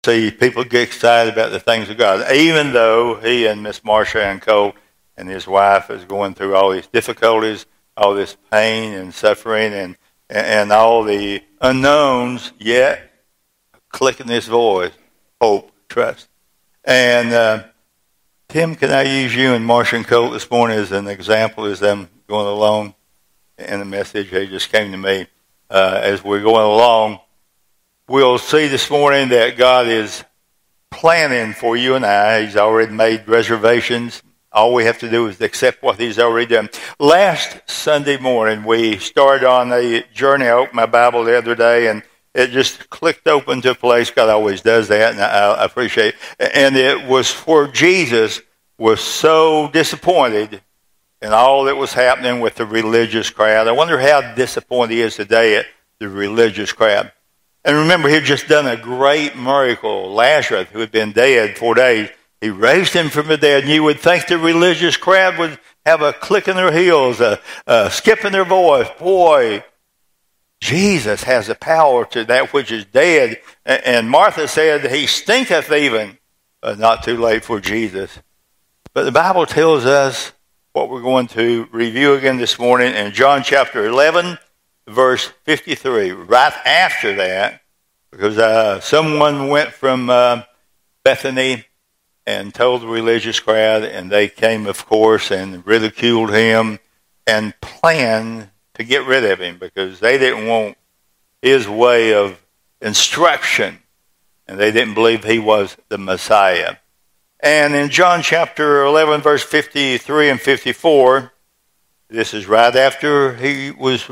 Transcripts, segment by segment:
see people get excited about the things of God, even though he and Miss Marcia and Cole and his wife is going through all these difficulties, all this pain and suffering and all the unknowns, yet clicking this voice, hope, trust. And Tim, can I use you and Marcia and Cole this morning as an example as them going along in the message that just came to me as we're going along? We'll see this morning that God is planning for you and I. He's already made reservations. All we have to do is accept what he's already done. Last Sunday morning, we started on a journey. I opened my Bible the other day, and it just clicked open to a place. God always does that, and I appreciate it. And it was where Jesus was so disappointed in all that was happening with the religious crowd. I wonder how disappointed he is today at the religious crowd. And remember, he had just done a great miracle. Lazarus, who had been dead 4 days, he raised him from the dead. And you would think the religious crowd would have a click in their heels, a skip in their voice. Boy, Jesus has the power to that which is dead. And Martha said, he stinketh even. But not too late for Jesus. But the Bible tells us what we're going to review again this morning in John chapter 11, verse 53. Right after that, because someone went from Bethany and told the religious crowd, and they came, of course, and ridiculed him and planned to get rid of him because they didn't want his way of instruction, and they didn't believe he was the Messiah. And in John chapter 11, verse 53 and 54, this is right after he was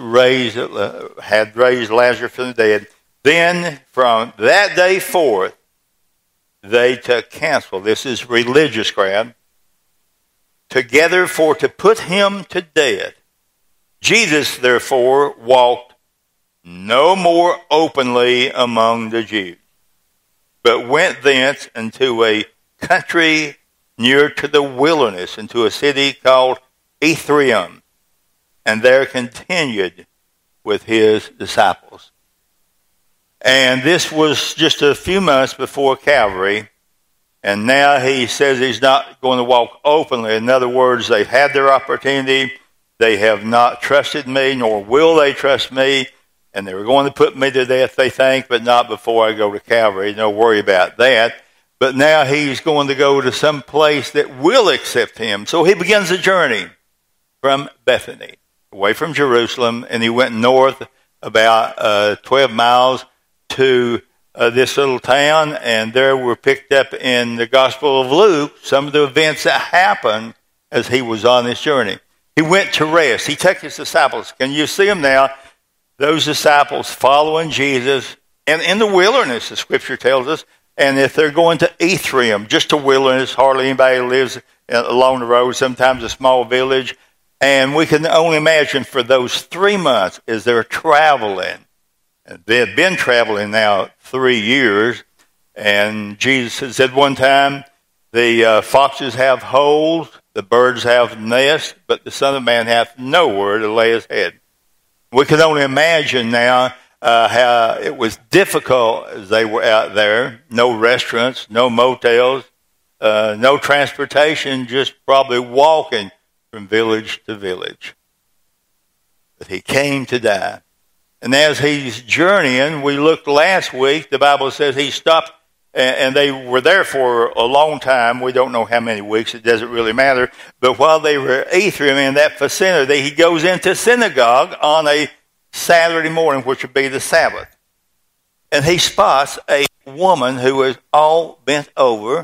had raised Lazarus from the dead. Then from that day forth, they took counsel. This is religious crowd. Together for to put him to death. Jesus, therefore, walked no more openly among the Jews, but went thence into a country near to the wilderness, into a city called Ephraim, and there continued with his disciples. And this was just a few months before Calvary, and now he says he's not going to walk openly. In other words, they've had their opportunity. They have not trusted me, nor will they trust me, and they were going to put me to death, they think, but not before I go to Calvary. Don't worry about that. But now he's going to go to some place that will accept him. So he begins a journey from Bethany, away from Jerusalem, and he went north about 12 miles to this little town, and there were picked up in the Gospel of Luke some of the events that happened as he was on this journey. He went to rest. He took his disciples. Can you see them now? Those disciples following Jesus, and in the wilderness, the Scripture tells us. And if they're going to Ephraim, just a wilderness, hardly anybody lives along the road, sometimes a small village. And we can only imagine for those 3 months as they're traveling. They had been traveling now 3 years. And Jesus had said one time, the foxes have holes, the birds have nests, but the Son of Man hath nowhere to lay his head. We can only imagine now how it was difficult as they were out there. No restaurants, no motels, no transportation, just probably walking from village to village. But he came to die. And as he's journeying, we looked last week, the Bible says he stopped, and they were there for a long time. We don't know how many weeks, it doesn't really matter. But while they were at Ephraim in that vicinity, he goes into synagogue on a Saturday morning, which would be the Sabbath. And he spots a woman who is all bent over,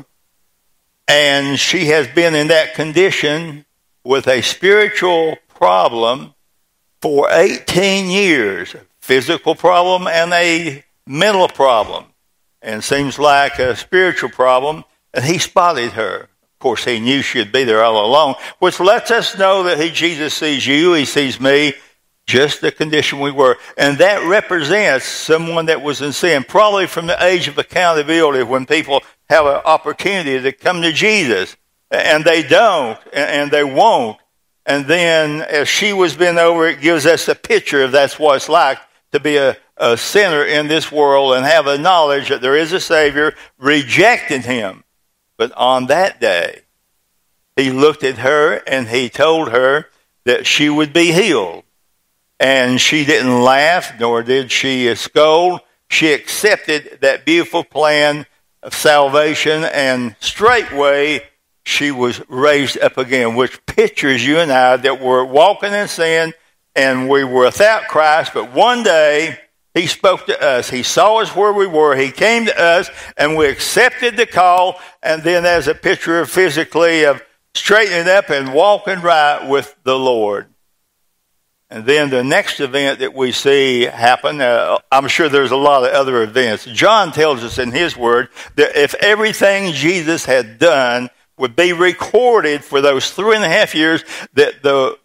and she has been in that condition with a spiritual problem for 18 years, a physical problem and a mental problem, and seems like a spiritual problem, and he spotted her. Of course, he knew she'd be there all along, which lets us know that Jesus sees you, he sees me, just the condition we were. And that represents someone that was in sin, probably from the age of accountability, when people have an opportunity to come to Jesus, and they don't, and they won't. And then as she was bent over, it gives us a picture of that's what it's like to be a sinner in this world and have a knowledge that there is a Savior, rejected him. But on that day, he looked at her and he told her that she would be healed. And she didn't laugh, nor did she scold. She accepted that beautiful plan of salvation, and straightway she was raised up again, which pictures you and I that were walking in sin and we were without Christ. But one day he spoke to us. He saw us where we were. He came to us and we accepted the call. And then as a picture of physically of straightening up and walking right with the Lord. And then the next event that we see happen, I'm sure there's a lot of other events. John tells us in his word that if everything Jesus had done would be recorded for those 3.5 years, that the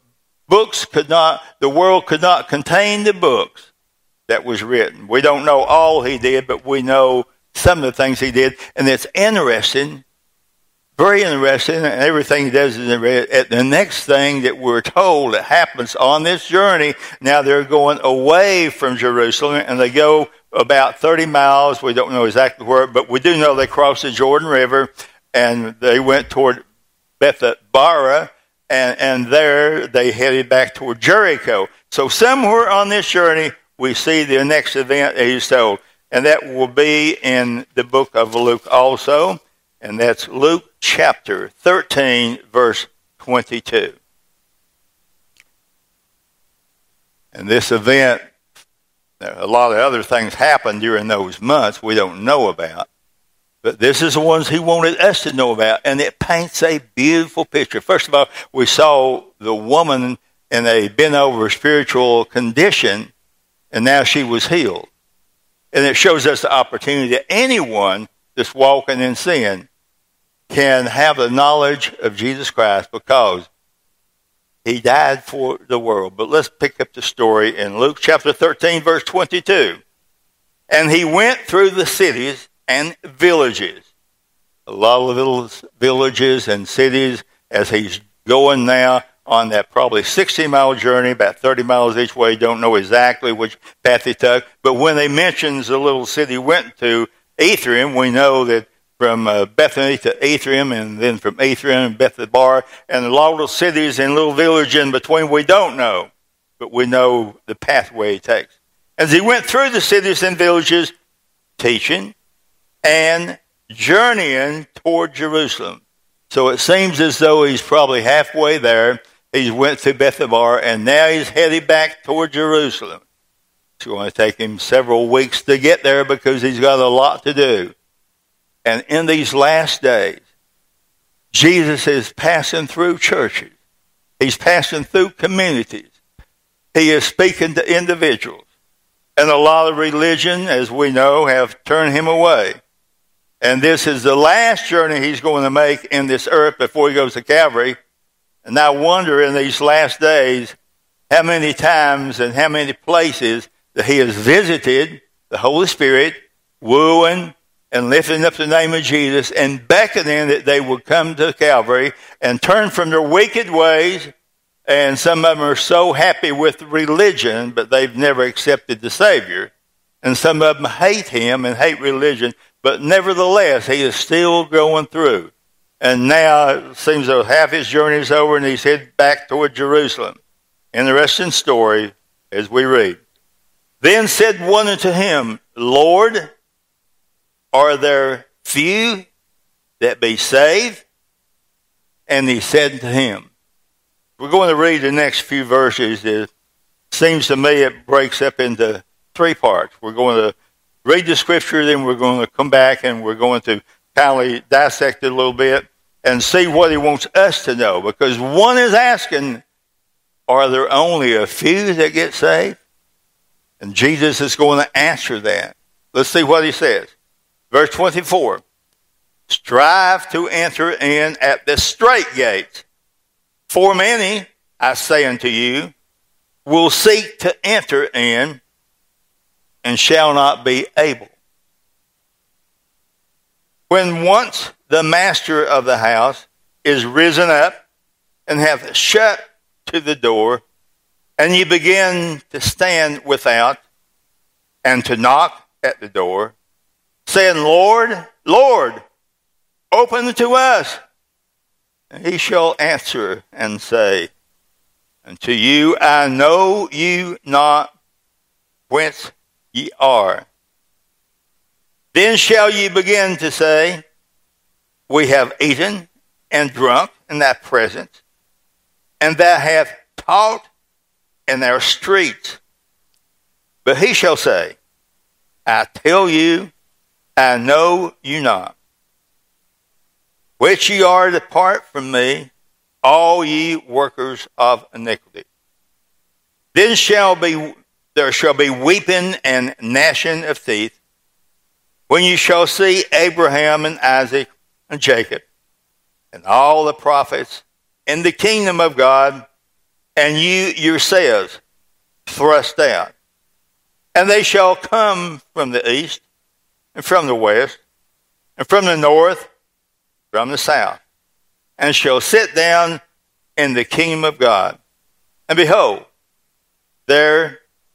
world could not contain the books that was written. We don't know all he did, but we know some of the things he did. And it's interesting, very interesting, and everything he does is interesting. The next thing that we're told that happens on this journey, now they're going away from Jerusalem, and they go about 30 miles. We don't know exactly where, but we do know they crossed the Jordan River, and they went toward Bethabara, and there they headed back toward Jericho. So somewhere on this journey, we see the next event that he's told, and that will be in the book of Luke also. And that's Luke chapter 13, verse 22. And this event, a lot of other things happened during those months we don't know about. But this is the ones he wanted us to know about. And it paints a beautiful picture. First of all, we saw the woman in a bent-over spiritual condition, and now she was healed. And it shows us the opportunity that anyone that's walking in sin can have the knowledge of Jesus Christ because he died for the world. But let's pick up the story in Luke chapter 13, verse 22. And he went through the cities and villages. A lot of little villages and cities as he's going now on that probably 60-mile journey, about 30 miles each way. Don't know exactly which path he took. But when he mentions the little city he went to, Ephraim, we know that from Bethany to Ephraim, and then from Ephraim to Bethabara, and a lot of cities and little villages in between we don't know, but we know the pathway he takes. As he went through the cities and villages, teaching and journeying toward Jerusalem. So it seems as though he's probably halfway there. He went through Bethabara, and now he's headed back toward Jerusalem. It's going to take him several weeks to get there because he's got a lot to do. And in these last days, Jesus is passing through churches. He's passing through communities. He is speaking to individuals. And a lot of religion, as we know, have turned him away. And this is the last journey he's going to make in this earth before he goes to Calvary. And I wonder in these last days how many times and how many places that he has visited the Holy Spirit, wooing and lifting up the name of Jesus and beckoning that they would come to Calvary and turn from their wicked ways. And some of them are so happy with religion, but they've never accepted the Savior. And some of them hate him and hate religion, but nevertheless, he is still going through. And now it seems that half his journey is over and he's headed back toward Jerusalem. Interesting story as we read. Then said one unto him, Lord, are there few that be saved? And he said to him, we're going to read the next few verses. It seems to me it breaks up into 3 parts. We're going to read the scripture, then we're going to come back and we're going to kind of dissect it a little bit and see what he wants us to know. Because one is asking, are there only a few that get saved? And Jesus is going to answer that. Let's see what he says. Verse 24, strive to enter in at the strait gates. For many, I say unto you, will seek to enter in and shall not be able. When once the master of the house is risen up and hath shut to the door, and ye begin to stand without and to knock at the door, saying, Lord, Lord, open to us. And he shall answer and say, unto you, I know you not whence ye are. Then shall ye begin to say, we have eaten and drunk in thy presence, and thou hast taught in our streets. But he shall say, I tell you, I know you not. Which ye are, depart from me, all ye workers of iniquity. Then there shall be weeping and gnashing of teeth, when you shall see Abraham and Isaac and Jacob and all the prophets in the kingdom of God, and you yourselves thrust out. And they shall come from the east, and from the west, and from the north, from the south, and shall sit down in the kingdom of God. And behold, there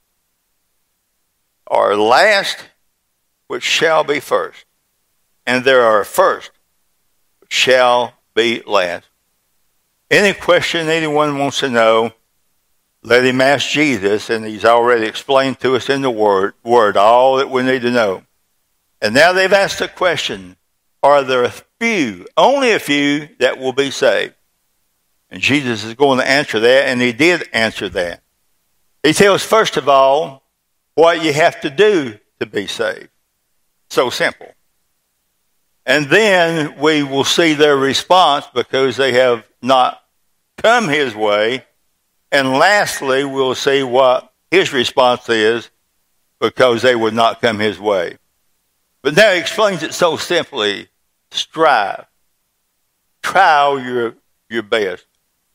are last which shall be first, and there are first which shall be last. Any question anyone wants to know, let him ask Jesus, and he's already explained to us in the Word all that we need to know. And now they've asked a question, are there a few, only a few, that will be saved? And Jesus is going to answer that, and he did answer that. He tells, first of all, what you have to do to be saved. So simple. And then we will see their response because they have not come his way. And lastly, we'll see what his response is because they would not come his way. But now he explains it so simply. Strive. Try your best.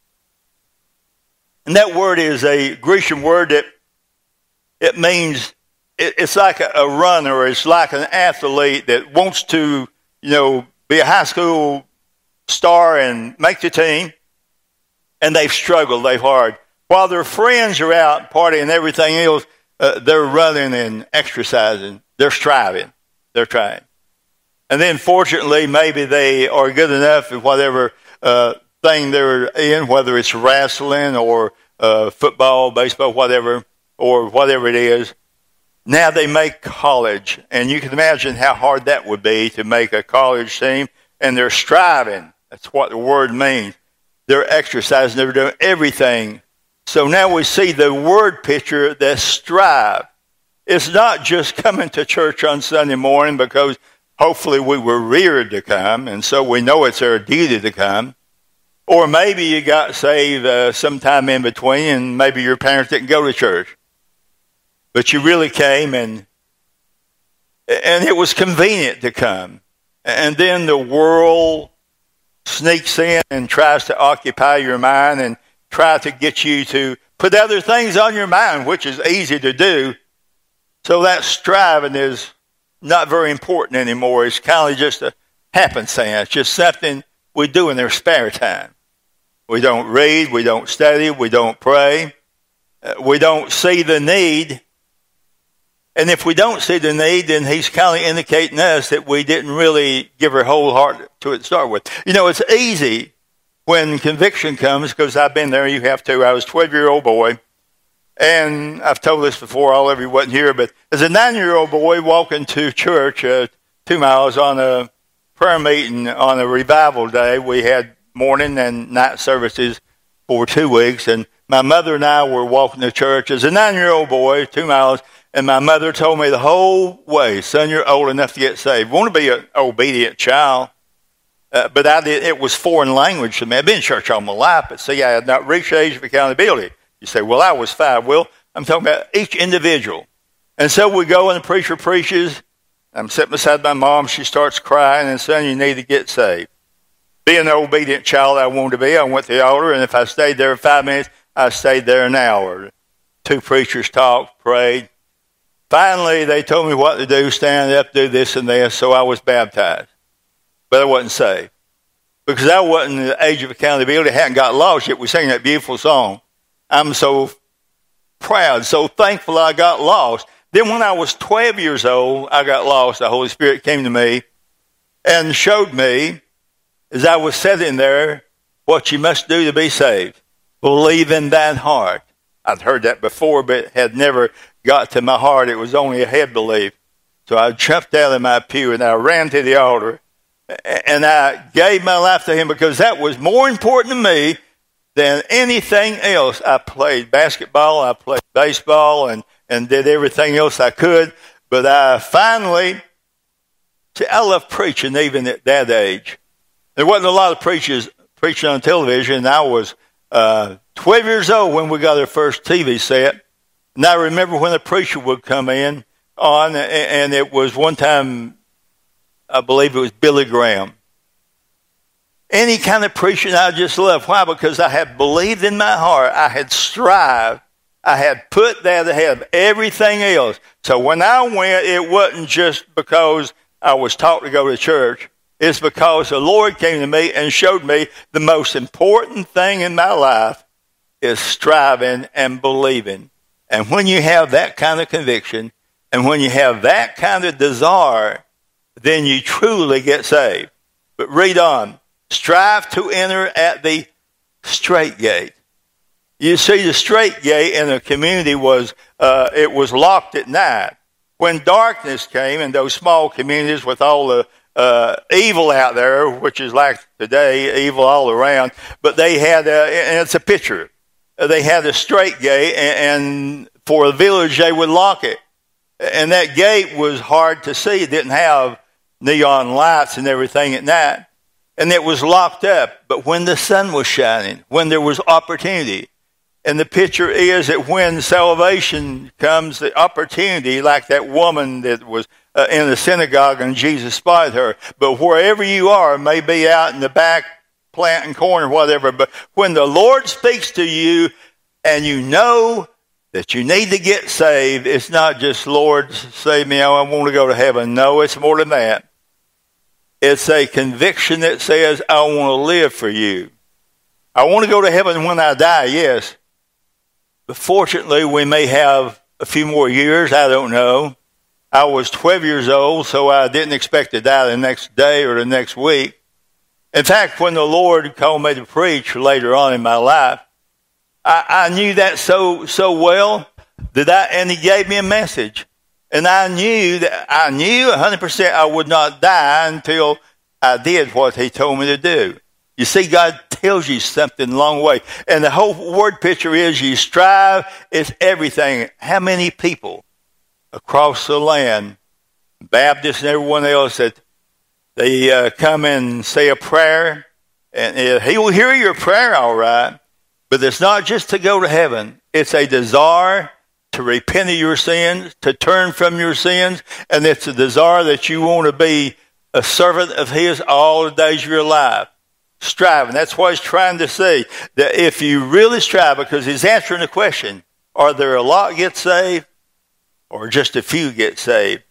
And that word is a Grecian word that it means, it's like a runner, it's like an athlete that wants to, be a high school star and make the team, and they've struggled, they've hard. While their friends are out partying and everything else, they're running and exercising. They're striving. They're trying. And then fortunately, maybe they are good enough at whatever thing they're in, whether it's wrestling or football, baseball, whatever, or whatever it is. Now they make college, and you can imagine how hard that would be to make a college team, and they're striving. That's what the word means. They're exercising, they're doing everything. So now we see the word picture that strive. It's not just coming to church on Sunday morning because hopefully we were reared to come, and so we know it's our duty to come. Or maybe you got saved sometime in between, and maybe your parents didn't go to church. But you really came, and it was convenient to come. And then the world sneaks in and tries to occupy your mind and try to get you to put other things on your mind, which is easy to do. So that striving is not very important anymore. It's kind of just a happenstance, just something we do in our spare time. We don't read, we don't study, we don't pray, we don't see the need. And if we don't see the need, then he's kind of indicating us that we didn't really give our whole heart to it to start with. It's easy when conviction comes, because I've been there, you have too. I was a 12-year-old boy, and I've told this before, all of you wasn't here, but as a 9-year-old boy walking to church 2 miles on a prayer meeting on a revival day, we had morning and night services for 2 weeks, and my mother and I were walking to church as a 9-year-old boy, 2 miles, and my mother told me the whole way, son, you're old enough to get saved. Want to be an obedient child. But I did. It was foreign language to me. I've been in church all my life, but see, I had not reached the age of accountability. You say, well, I was 5. Well, I'm talking about each individual. And so we go and the preacher preaches. I'm sitting beside my mom. She starts crying, and son, you need to get saved. Be an obedient child I wanted to be. I went to the altar, and if I stayed there 5 minutes, I stayed there an hour. 2 preachers talked, prayed. Finally, they told me what to do, stand up, do this and this, so I was baptized. But I wasn't saved. Because I wasn't in the age of accountability, I hadn't got lost yet. We sang that beautiful song. I'm so proud, so thankful I got lost. Then when I was 12 years old, I got lost. The Holy Spirit came to me and showed me, as I was sitting there, what you must do to be saved. Believe in thine heart. I'd heard that before, but it had never got to my heart. It was only a head belief. So I jumped out of my pew and I ran to the altar and I gave my life to him because that was more important to me than anything else. I played basketball, I played baseball, and did everything else I could. But I finally, I love preaching even at that age. There wasn't a lot of preachers preaching on television. I was 12 years old when we got our first TV set. And I remember when a preacher would come in on, and it was one time, I believe it was Billy Graham. Any kind of preaching I just loved. Why? Because I had believed in my heart. I had strived. I had put that ahead of everything else. So when I went, it wasn't just because I was taught to go to church. It's because the Lord came to me and showed me the most important thing in my life is striving and believing. And when you have that kind of conviction, and when you have that kind of desire, then you truly get saved. But read on. Strive to enter at the straight gate. You see, the straight gate in a community was, it was locked at night. When darkness came in those small communities with all the evil out there, which is like today, evil all around, but they had, and it's a picture, they had a straight gate, and for a village, they would lock it. And that gate was hard to see. It didn't have neon lights and everything at night. And it was locked up. But when the sun was shining, when there was opportunity, and the picture is that when salvation comes, the opportunity, like that woman that was in the synagogue and Jesus spotted her. But wherever you are, maybe out in the back, planting corn or whatever, but when the Lord speaks to you and you know that you need to get saved, it's not just, Lord, save me, I want to go to heaven. No, it's more than that. It's a conviction that says, I want to live for you. I want to go to heaven when I die, yes. But fortunately, we may have a few more years, I don't know. I was 12 years old, so I didn't expect to die the next day or the next week. In fact, when the Lord called me to preach later on in my life, I knew that so well and he gave me a message. And I knew 100% I would not die until I did what he told me to do. You see, God tells you something a long way. And the whole word picture is you strive, it's everything. How many people across the land, Baptists and everyone else, that they come and say a prayer, and he will hear your prayer all right. But it's not just to go to heaven. It's a desire to repent of your sins, to turn from your sins, and it's a desire that you want to be a servant of his all the days of your life. Striving. That's what he's trying to say. That if you really strive, because he's answering the question, are there a lot get saved or just a few get saved?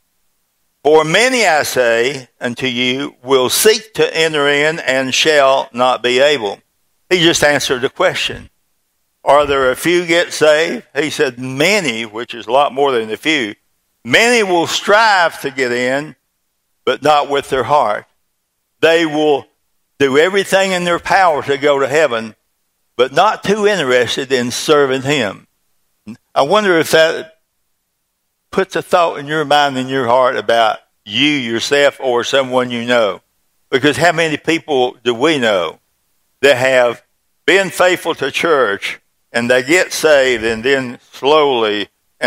For many, I say unto you, will seek to enter in and shall not be able. He just answered the question. Are there a few get saved? He said many, which is a lot more than a few. Many will strive to get in, but not with their heart. They will do everything in their power to go to heaven, but not too interested in serving him. I wonder if that puts a thought in your mind and your heart about you, yourself, or someone you know. Because how many people do we know that have been faithful to church and they get saved and then slowly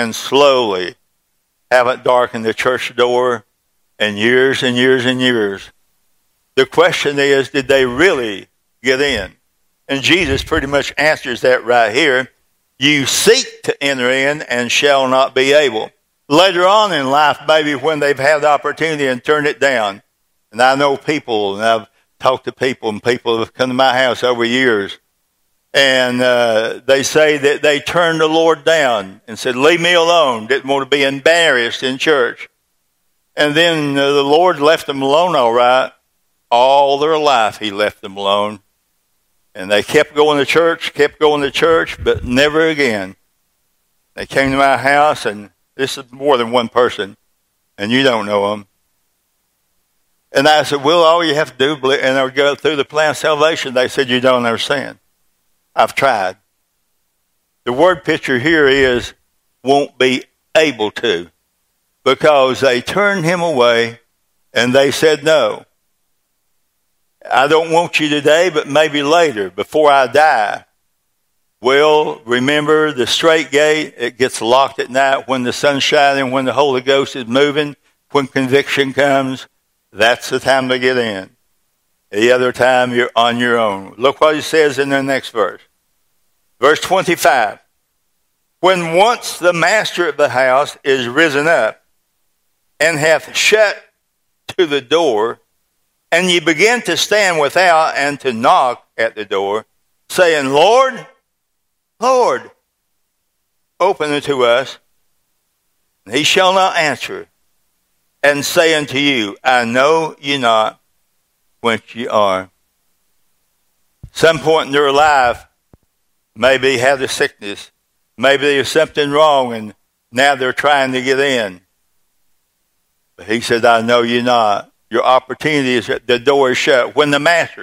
haven't darkened the church door in years and years and years? The question is, did they really get in? And Jesus pretty much answers that right here. You seek to enter in and shall not be able. Later on in life, maybe when they've had the opportunity and turned it down. And I know people, and I've talked to people, and people have come to my house over years. And they say that they turned the Lord down and said, leave me alone. Didn't want to be embarrassed in church. And then the Lord left them alone all right. All their life he left them alone. And they kept going to church, but never again. They came to my house, and This is more than one person, and you don't know them. And I said, well, all you have to do, and I would go through the plan of salvation. They said, you don't understand. I've tried. The word picture here is won't be able to, because they turned him away and they said no. I don't want you today, but maybe later, before I die. Well, remember the straight gate, it gets locked at night when the sun's shining, when the Holy Ghost is moving, when conviction comes. That's the time to get in. The other time, you're on your own. Look what he says in the next verse. Verse 25. When once the master of the house is risen up and hath shut to the door, and ye begin to stand without and to knock at the door, saying, Lord, Lord, open unto us. And he shall not answer, and say unto you, I know you not whence ye are. Some point in their life, maybe have the sickness, maybe there's something wrong, and now they're trying to get in. But he said, I know you not. Your opportunity is the door is shut. When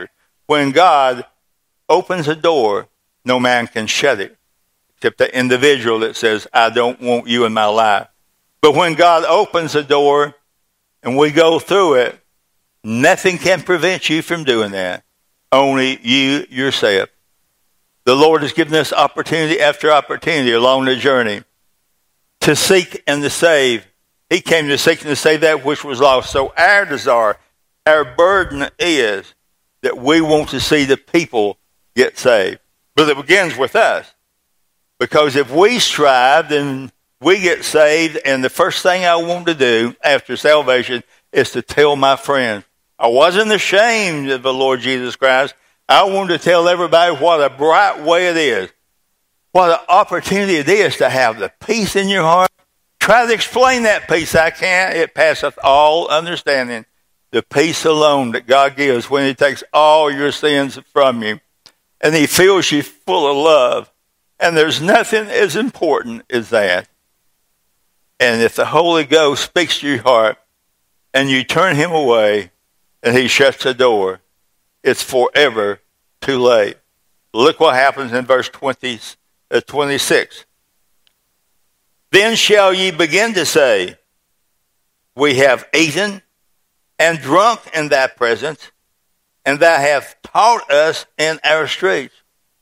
God opens a door, no man can shut it, except the individual that says, I don't want you in my life. But when God opens a door and we go through it, nothing can prevent you from doing that. Only you yourself. The Lord has given us opportunity after opportunity along the journey to seek and to save. He came to seek and to save that which was lost. So our desire, our burden is that we want to see the people get saved. But it begins with us. Because if we strive, then we get saved. And the first thing I want to do after salvation is to tell my friends. I wasn't ashamed of the Lord Jesus Christ. I wanted to tell everybody what a bright way it is. What an opportunity it is to have the peace in your heart. Try to explain that peace. I can't. It passeth all understanding. The peace alone that God gives when he takes all your sins from you. And he fills you full of love. And there's nothing as important as that. And if the Holy Ghost speaks to your heart and you turn him away and he shuts the door, it's forever too late. Look what happens in verse 26. Then shall ye begin to say, we have eaten and drunk in thy presence, and thou hast taught us in our streets.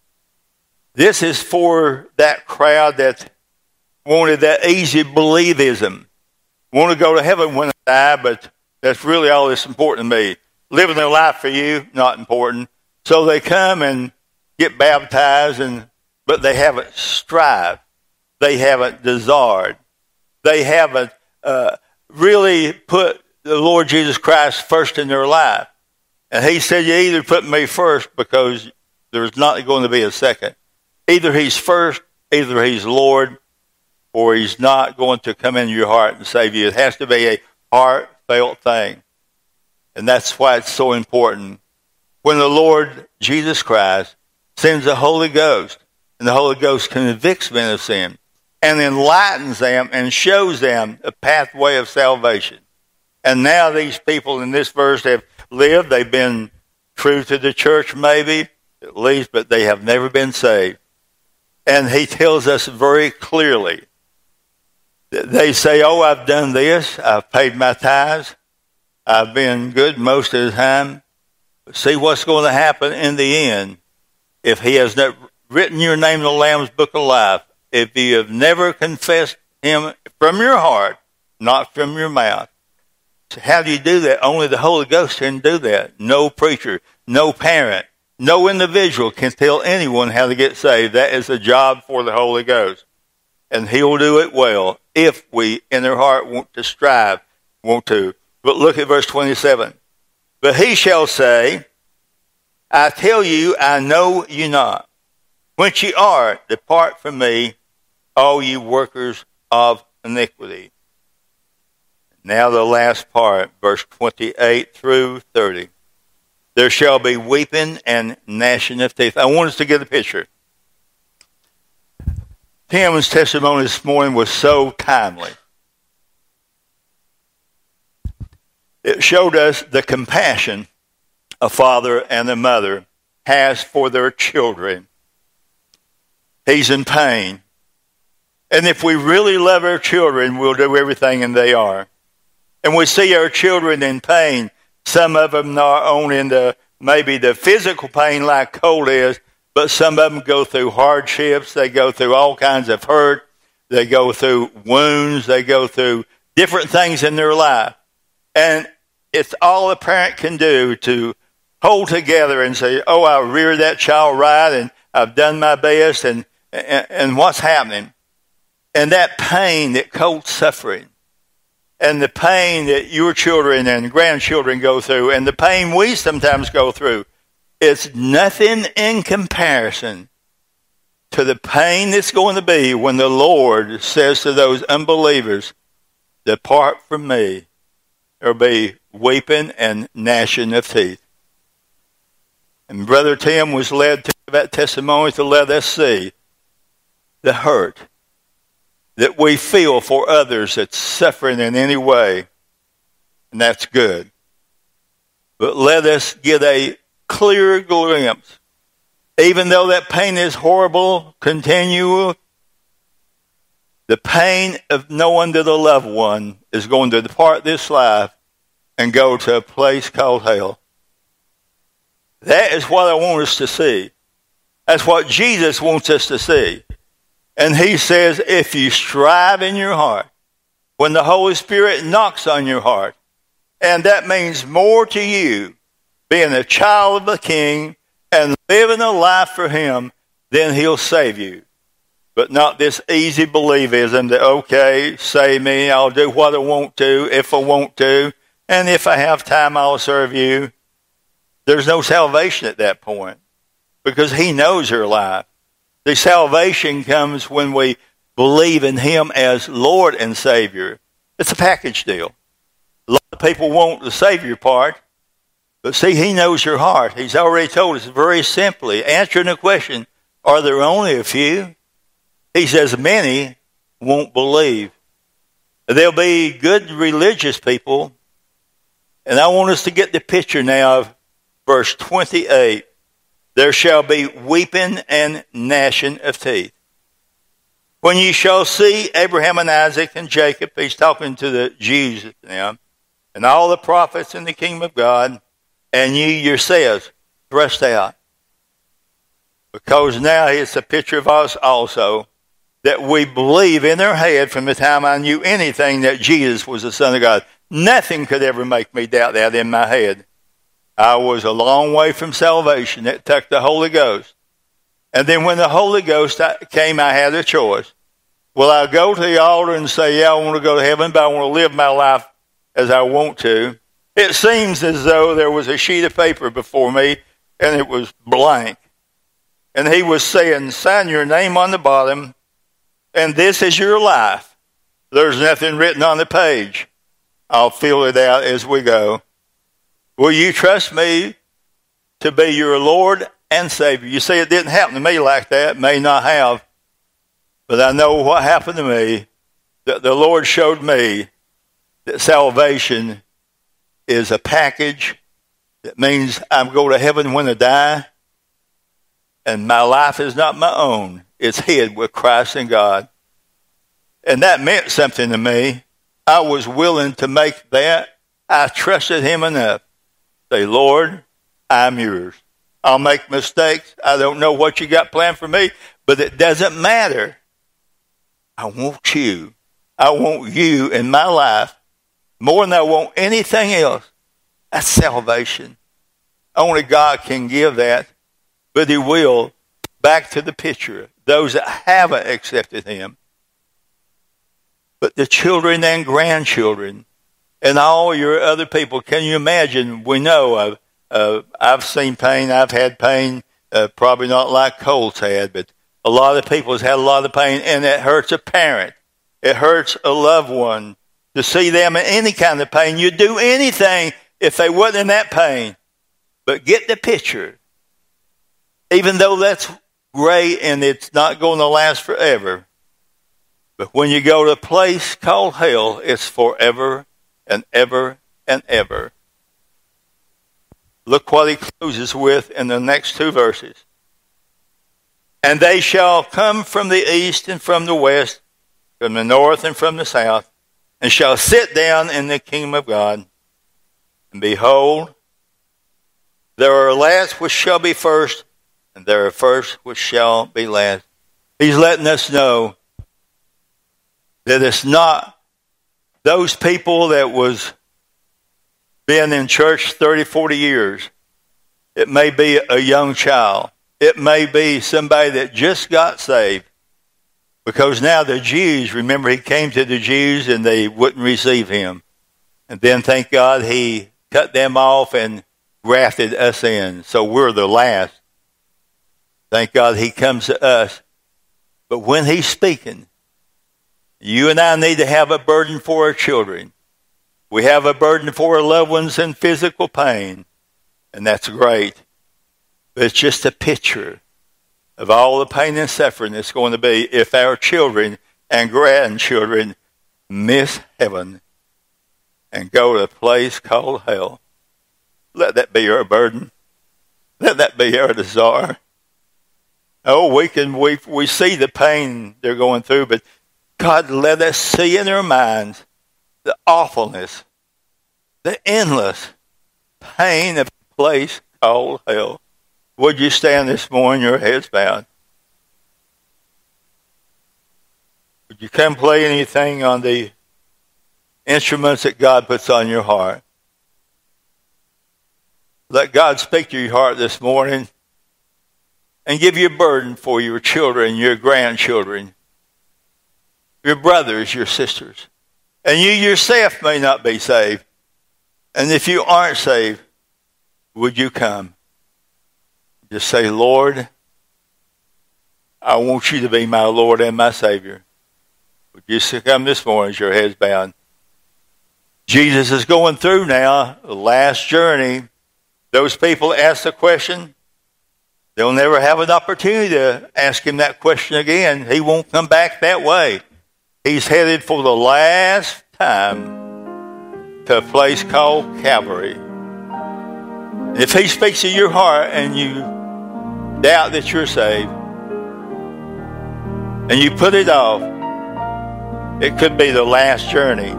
This is for that crowd that wanted that easy believism. Want to go to heaven when I die, but that's really all that's important to me. Living their life for you, not important. So they come and get baptized, but they haven't strived. They haven't desired. They haven't really put the Lord Jesus Christ first in their life. And he said, you either put me first because there's not going to be a second. Either he's first, either he's Lord, or he's not going to come into your heart and save you. It has to be a heartfelt thing. And that's why it's so important. When the Lord Jesus Christ sends the Holy Ghost, and the Holy Ghost convicts men of sin, and enlightens them and shows them a pathway of salvation. And now these people in this verse have lived. They've been true to the church maybe, at least, but they have never been saved. And he tells us very clearly. They say, oh, I've done this. I've paid my tithes. I've been good most of the time. See what's going to happen in the end. If he has not written your name in the Lamb's Book of Life, if you have never confessed him from your heart, not from your mouth. So how do you do that? Only the Holy Ghost can do that. No preacher, no parent, no individual can tell anyone how to get saved. That is a job for the Holy Ghost. And he'll do it well if we, in our heart, want to strive, want to. But look at verse 27. But he shall say, I tell you, I know you not. Whence ye are, depart from me, all ye workers of iniquity. Now the last part, verse 28 through 30. There shall be weeping and gnashing of teeth. I want us to get a picture. Tim's testimony this morning was so timely. It showed us the compassion a father and a mother has for their children. He's in pain. And if we really love our children, we'll do everything and they are. And we see our children in pain. Some of them not only in maybe the physical pain like Cole is, but some of them go through hardships. They go through all kinds of hurt. They go through wounds. They go through different things in their life. And it's all a parent can do to hold together and say, oh, I reared that child right and I've done my best and what's happening. And that pain that Cole's suffering and the pain that your children and grandchildren go through and the pain we sometimes go through, it's nothing in comparison to the pain that's going to be when the Lord says to those unbelievers, depart from me. There'll be weeping and gnashing of teeth. And Brother Tim was led to that testimony to let us see the hurt that we feel for others that's suffering in any way. And that's good. But let us get a clear glimpse. Even though that pain is horrible, continual, the pain of knowing that a loved one is going to depart this life and go to a place called hell. That is what I want us to see. That's what Jesus wants us to see. And he says, if you strive in your heart, when the Holy Spirit knocks on your heart, and that means more to you, being a child of the King and living a life for him, then he'll save you. But not this easy believism that, okay, save me, I'll do what I want to, if I want to, and if I have time, I'll serve you. There's no salvation at that point because he knows your life. The salvation comes when we believe in him as Lord and Savior. It's a package deal. A lot of people want the Savior part, but see, he knows your heart. He's already told us very simply, answering the question, are there only a few? He says many won't believe. There'll be good religious people, and I want us to get the picture now of verse 28. There shall be weeping and gnashing of teeth. When you shall see Abraham and Isaac and Jacob, he's talking to the Jews now, and all the prophets in the kingdom of God, and you yourselves thrust out. Because now it's a picture of us also, that we believe in our head from the time I knew anything that Jesus was the Son of God. Nothing could ever make me doubt that in my head. I was a long way from salvation. It took the Holy Ghost. And then when the Holy Ghost came, I had a choice. Will I go to the altar and say, yeah, I want to go to heaven, but I want to live my life as I want to? It seems as though there was a sheet of paper before me, and it was blank. And he was saying, sign your name on the bottom, and this is your life. There's nothing written on the page. I'll fill it out as we go. Will you trust me to be your Lord and Savior? You see, it didn't happen to me like that. It may not have. But I know what happened to me. That the Lord showed me that salvation is a package. That means I'm going to heaven when I die. And my life is not my own. It's hid with Christ and God. And that meant something to me. I was willing to make that. I trusted him enough. Say, Lord, I'm yours. I'll make mistakes. I don't know what you got planned for me, but it doesn't matter. I want you. I want you in my life more than I want anything else. That's salvation. Only God can give that, but he will. Back to the picture. Those that haven't accepted him. But the children and grandchildren and all your other people, can you imagine? We know I've seen pain. I've had pain, probably not like Cole's had, but a lot of people has had a lot of pain, and it hurts a parent. It hurts a loved one to see them in any kind of pain. You'd do anything if they wasn't in that pain. But get the picture. Even though that's great and it's not going to last forever, But when you go to a place called hell, it's forever and ever and ever. Look what he closes with in the next two verses. And they shall come from the east and from the west, from the north and from the south, and shall sit down in the kingdom of God. And behold, there are last which shall be first, and there are first which shall be last. He's letting us know that it's not those people that was been in church 30, 40 years. It may be a young child. It may be somebody that just got saved. Because now the Jews, remember he came to the Jews and they wouldn't receive him. And then thank God he cut them off and grafted us in. So we're the last. Thank God he comes to us. But when he's speaking, you and I need to have a burden for our children. We have a burden for our loved ones in physical pain. And that's great. But it's just a picture of all the pain and suffering that's going to be if our children and grandchildren miss heaven and go to a place called hell. Let that be our burden. Let that be our desire. Oh, we see the pain they're going through, but God, let us see in our minds the awfulness, the endless pain of a place called hell. Would you stand this morning, your heads bowed? Would you come play anything on the instruments that God puts on your heart? Let God speak to your heart this morning and give you a burden for your children, your grandchildren, your brothers, your sisters. And you yourself may not be saved. And if you aren't saved, would you come? Just say, Lord, I want you to be my Lord and my Savior. Would you come this morning as your heads bowed? Jesus is going through now the last journey. Those people ask the question, they'll never have an opportunity to ask him that question again. He won't come back that way. He's headed for the last time to a place called Calvary. And if he speaks to your heart and you doubt that you're saved, and you put it off, it could be the last journey.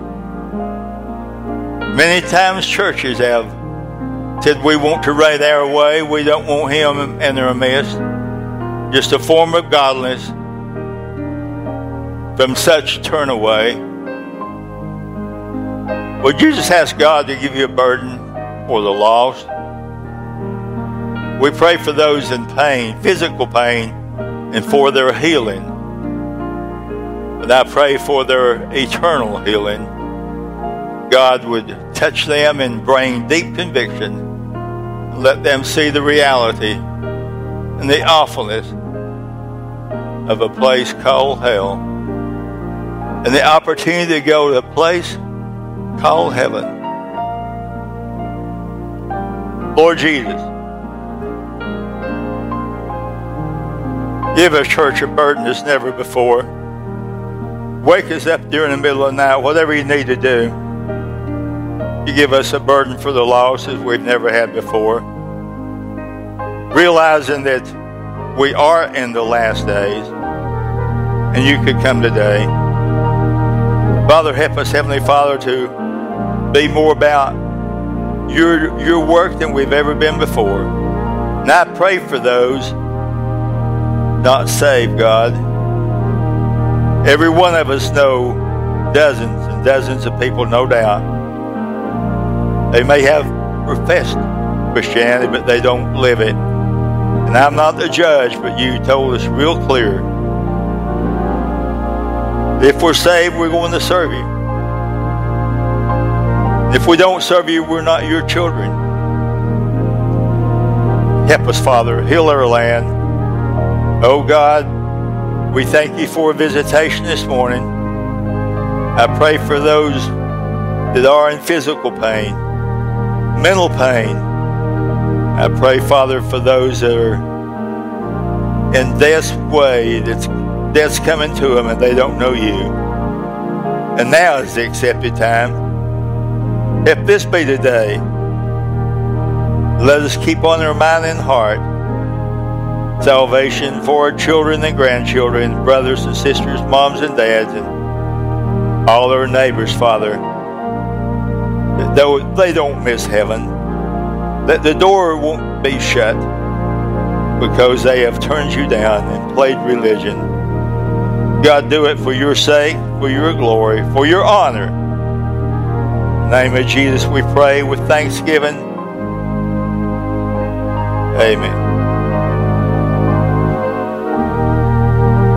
Many times churches have said we want to right our way, we don't want him in our midst. Just a form of godliness. From such turn away. Would you just ask God to give you a burden for the lost? We pray for those in pain, physical pain, and for their healing. But I pray for their eternal healing. God would touch them and bring deep conviction. Let them see the reality and the awfulness of a place called hell. And the opportunity to go to a place called heaven. Lord Jesus, give us, church, a burden as never before. Wake us up during the middle of the night, whatever you need to do. You give us a burden for the lost as we've never had before. Realizing that we are in the last days and you could come today. Father, help us, Heavenly Father, to be more about your work than we've ever been before. And I pray for those not saved, God. Every one of us know dozens and dozens of people, no doubt. They may have professed Christianity, but they don't live it. And I'm not the judge, but you told us real clear. If we're saved, we're going to serve you. If we don't serve you, we're not your children. Help us, Father. Heal our land. Oh, God, we thank you for a visitation this morning. I pray for those that are in physical pain, mental pain. I pray, Father, for those that are in death's way that's death's coming to them and they don't know you. And now is the accepted time. If this be the day, let us keep on our mind and heart salvation for our children and grandchildren, brothers and sisters, moms and dads, and all our neighbors, Father. Though they don't miss heaven, that the door won't be shut because they have turned you down and played religion. God, do it for your sake, for your glory, for your honor. In the name of Jesus we pray with thanksgiving. Amen.